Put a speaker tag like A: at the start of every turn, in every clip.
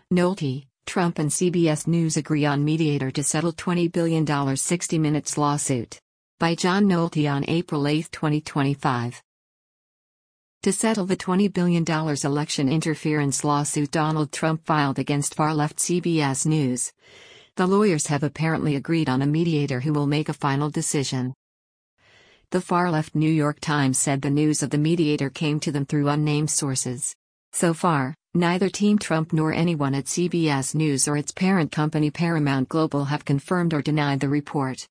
A: Nolte, Trump and CBS News agree on mediator to settle $20 billion 60 Minutes lawsuit. By John Nolte on April 8, 2025. To settle the $20 billion election interference lawsuit Donald Trump filed against far-left CBS News, the lawyers have apparently agreed on a mediator who will make a final decision. The far-left New York Times said the news of the mediator came to them through unnamed sources. So far, neither Team Trump nor anyone at CBS News or its parent company Paramount Global have confirmed or denied the report.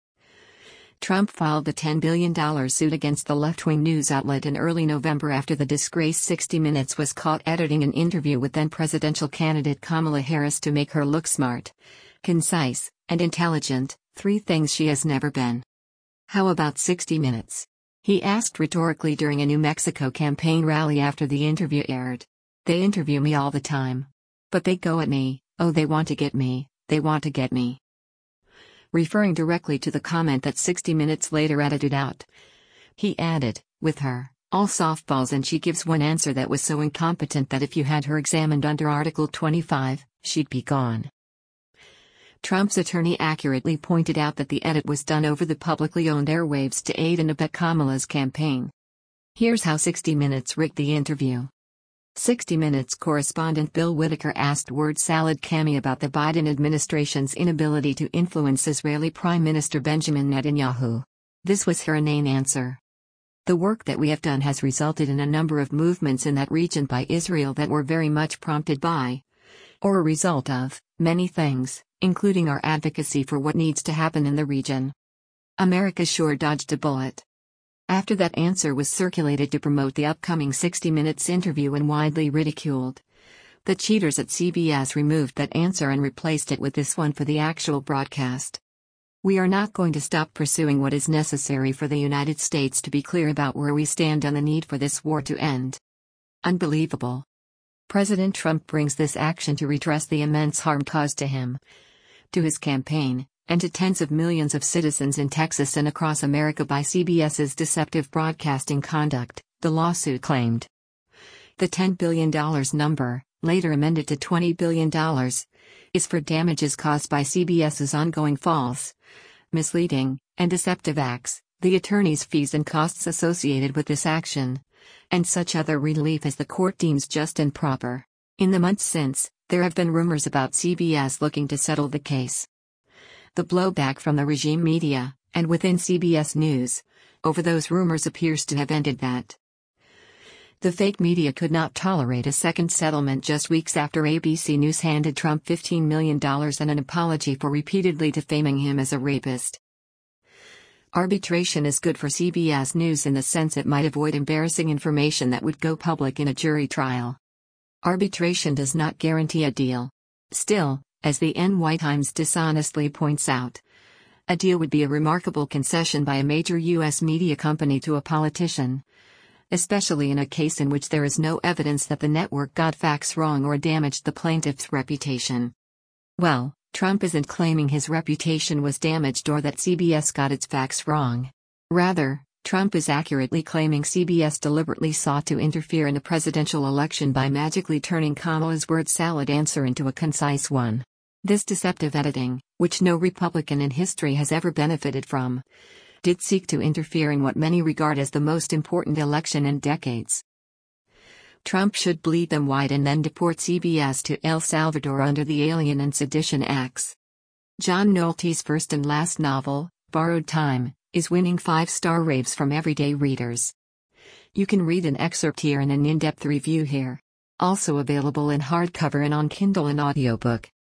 A: Trump filed the $10 billion suit against the left-wing news outlet in early November after the disgraced 60 Minutes was caught editing an interview with then-presidential candidate Kamala Harris to make her look smart, concise, and intelligent, three things she has never been. "How about 60 Minutes?" he asked rhetorically during a New Mexico campaign rally after the interview aired. "They interview me all the time. But they go at me, oh they want to get me, they want to get me." Referring directly to the comment that 60 Minutes later edited out. He added, "With her, all softballs, and she gives one answer that was so incompetent that if you had her examined under Article 25, she'd be gone." Trump's attorney accurately pointed out that the edit was done over the publicly owned airwaves to aid and abet Kamala's campaign. Here's how 60 Minutes rigged the interview. 60 Minutes correspondent Bill Whitaker asked word salad Cami about the Biden administration's inability to influence Israeli Prime Minister Benjamin Netanyahu. This was her inane answer. "The work that we have done has resulted in a number of movements in that region by Israel that were very much prompted by, or a result of, many things, including our advocacy for what needs to happen in the region." America sure dodged a bullet. After that answer was circulated to promote the upcoming 60 Minutes interview and widely ridiculed, the cheaters at CBS removed that answer and replaced it with this one for the actual broadcast. "We are not going to stop pursuing what is necessary for the United States to be clear about where we stand on the need for this war to end." Unbelievable. President Trump brings this action to redress the immense harm caused to him, to his campaign, and to tens of millions of citizens in Texas and across America by CBS's deceptive broadcasting conduct, the lawsuit claimed. The $10 billion number, later amended to $20 billion, is for damages caused by CBS's ongoing false, misleading, and deceptive acts, the attorney's fees and costs associated with this action, and such other relief as the court deems just and proper. In the months since, there have been rumors about CBS looking to settle the case. The blowback from the regime media, and within CBS News, over those rumors appears to have ended that. The fake media could not tolerate a second settlement just weeks after ABC News handed Trump $15 million and an apology for repeatedly defaming him as a rapist. Arbitration is good for CBS News in the sense it might avoid embarrassing information that would go public in a jury trial. Arbitration does not guarantee a deal. Still, as the NY Times dishonestly points out, a deal would be a remarkable concession by a major U.S. media company to a politician, especially in a case in which there is no evidence that the network got facts wrong or damaged the plaintiff's reputation. Well, Trump isn't claiming his reputation was damaged or that CBS got its facts wrong. Rather, Trump is accurately claiming CBS deliberately sought to interfere in the presidential election by magically turning Kamala's word salad answer into a concise one. This deceptive editing, which no Republican in history has ever benefited from, did seek to interfere in what many regard as the most important election in decades. Trump should bleed them white and then deport CBS to El Salvador under the Alien and Sedition Acts. John Nolte's first and last novel, Borrowed Time, is winning 5-star raves from everyday readers. You can read an excerpt here and an in-depth review here. Also available in hardcover and on Kindle and audiobook.